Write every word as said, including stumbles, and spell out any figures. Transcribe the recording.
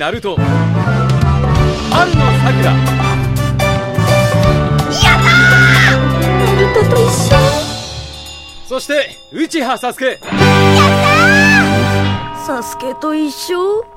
ナルト、春のさくら。 やったー！ナルトと一緒。 そして内葉サスケ。 やったー！サスケと一緒。